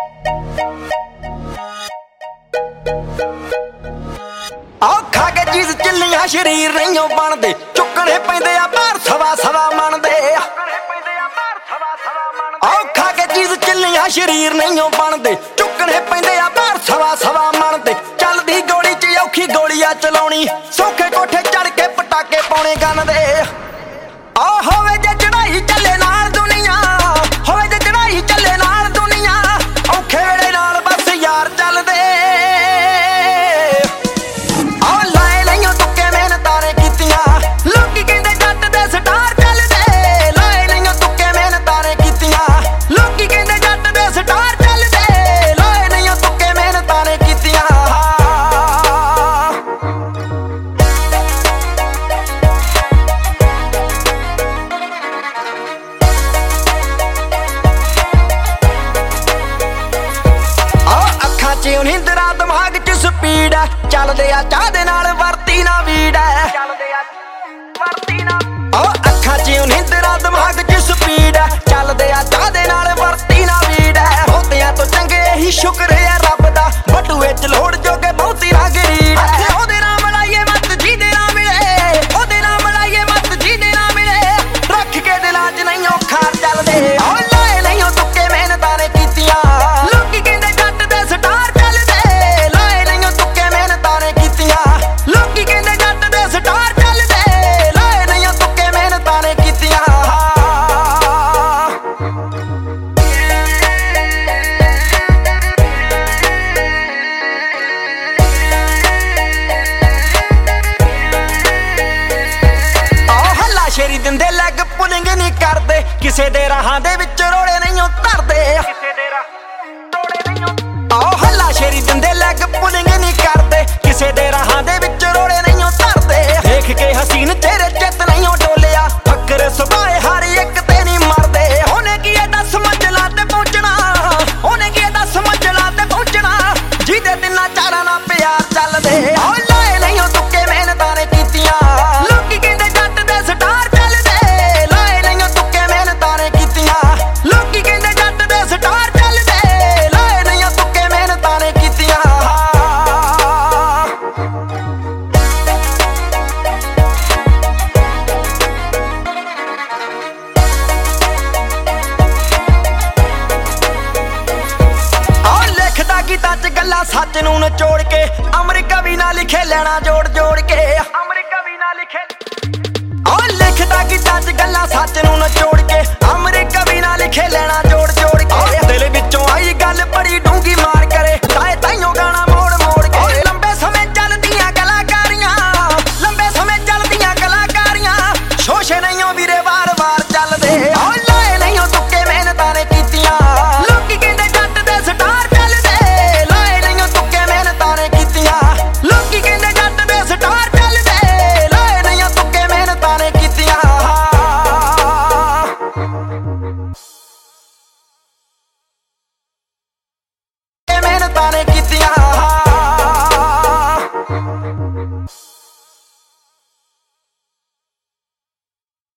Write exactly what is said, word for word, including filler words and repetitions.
औखा के चीज चिल्लियां शरीर नहीं बनते चुकने पैंदे आ बाहर सवा सवा मन दे। औखा के चीज चिल्लियां शरीर नहीं बनते चुकने पैंदे आ बाहर सवा सवा मन दे। चलदी गोली च औखी गोलियां चलाउणी सौखे कोठे चढ़ के पटाके पाउणे गन दे। आ होवे जे चढ़ाई चले नाल दुनिया होवे जे चढ़ाई चले नाल दुनिया औखे वेले नाल बस यार चलदे। निंदरा दिमाग च स्पीड है चलदे आ चाह दे नाल वरती ना वीड है। अखां च निंदरा दिमाग च स्पीड है चलदे आ चाह दे नाल वरती ना वीड है। होतियां तो चंगे ही शुक्र है रब दा बटूए च लोड़ जोगे बहुती ना गरीब है। ओदे नाम लाइए मत जी दे ना मिले ओदे नाम लाइए मत जी दे ना मिले रख के दिलां च नहीं औखार चलदे। लाए नहीं तुक्के मेहनतां ने कीतियां लोकी कहंदे जट दे स्टार शेरी दिंदे लैग पुलिंग नहीं करते किसे दे राहां दे विच रोड़े नहीं धरदे। आओ हल्ला शेरी दिंदे लैग पुलिंग नहीं करते किसे दे राहां दे विच रोड़े नहीं धरदे। देख के हसीन तेरे चित नहीं डोलिया फकर सुभाए हर एक ते नहीं मरदे। होने की दस मंजिलां ते पहुंचना होने की दस मंजिलां ते पहुंचना जिहदे तिन्ना चारां नाल प्यार चलदे। आओ लाए नहीं तुक्के मेहनतां ने कीतियां लोकी कहंदे जट दे स्टार सच नूं नचोड़ के अमरीका भी ना लिखे लेना जोड़ जोड़ के अमरीका भी ना लिखे ओ लिखदा गीतां च गल्लां सच नूं नचोड़ के अमरीका भी ना लिखे लेना जोड़ जोड़ के। दिल विचों आई गल बड़ी डूंगी मार करे ताए ताइयों गाना मोड़ मोड़ के। लंबे समय चलदियां कलाकारियां लंबे समय चलदियां कलाकारियां शोशे नहीं वीरे वार वार चलदे। लाए नहीं तुक्के मेहनतां ने कीतियां लोकी कहंदे जट दे स्टार मेहनतां ने